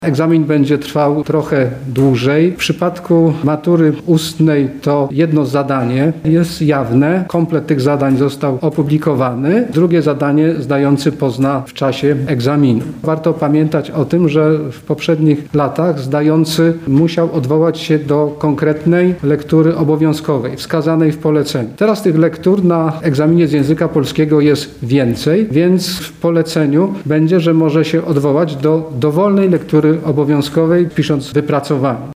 Egzamin będzie trwał trochę dłużej. W przypadku matury ustnej to jedno zadanie jest jawne. Komplet tych zadań został opublikowany. Drugie zadanie zdający pozna w czasie egzaminu. Warto pamiętać o tym, że w poprzednich latach zdający musiał odwołać się do konkretnej lektury obowiązkowej, wskazanej w poleceniu. Teraz tych lektur na egzaminie z języka polskiego jest więcej, więc w poleceniu będzie, że może się odwołać do dowolnej lektury obowiązkowej, pisząc wypracowanie.